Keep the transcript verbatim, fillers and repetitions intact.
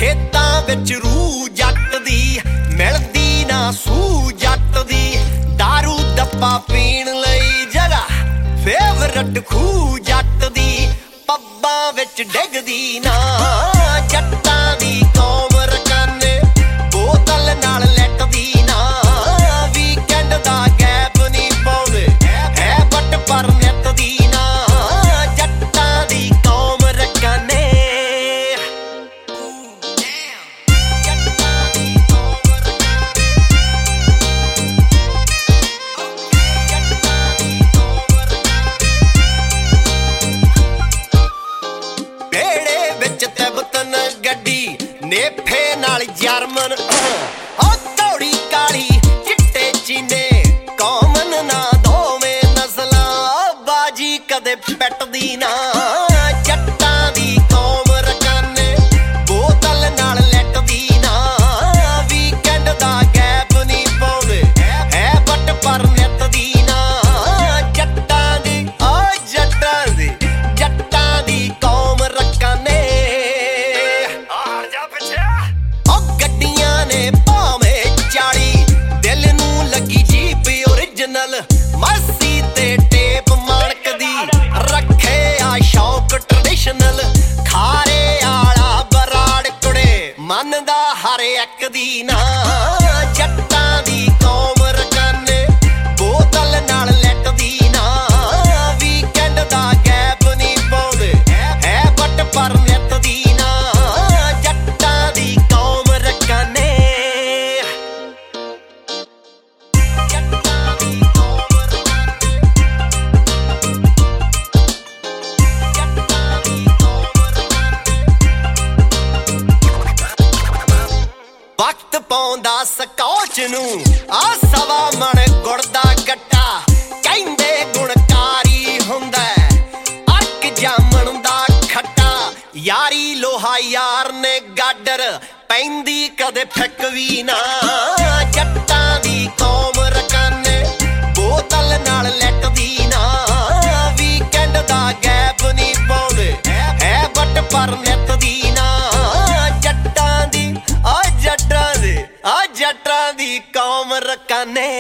खेतां विच रूह जट दी मिलदी ना सूह जट दी दारू दप्पा पीण लई जगह फेवरट खूह जट दी पब्बां विच डिगदी ना जट्टां दी कौम रकाने बोतल नाल लैटदी ना वीकेंड दा गैप नी पाउंदे है बट पर नित दी ना जट्टां दी कौम रकाने नेफे नाल जर्मन ओ कौड़ी काली चिट्टे चीने कॉमन ना दोवें नस्लां बाजी कदे पैटदी ना जट्टां दी कौम रकाने बोतल नाल लैटदी ना वीकेंड दा गैप नी पाउंदे है बट पर नित दी ना जट्टां दी ओ जट्टां दी जट्टां दी कौम रकाने मस्सी ते टेप माणकदी रखे आ शौक ट्रेडिशनल खारे आला बराड़ कुड़े मनदा हर एक दी ना जट्टां दी कौम रकाने बोतल नाल लैटदी ना वीकेंड दा गैप नी पाउंदे है बट पर नित दी ना जट्टां दी कौम रकाने वक्त पाउंदा स्कॉच नूं आ सवा मन गुड़ दा गट्टा कहंदे गुणकारी हुंदा अर्क जामण दा खट्टा यारी लोहा यार ने गाडर पैंदी कदे फिक वी ना जट्टां दी कौम रकाने बोतल नाल लैटदी ना वीकेंड दा गैप नी पाउंदे है बट पर नित दी ना जट्टां दी आ जट्टां दी आ जट्टां दी कौम रकाने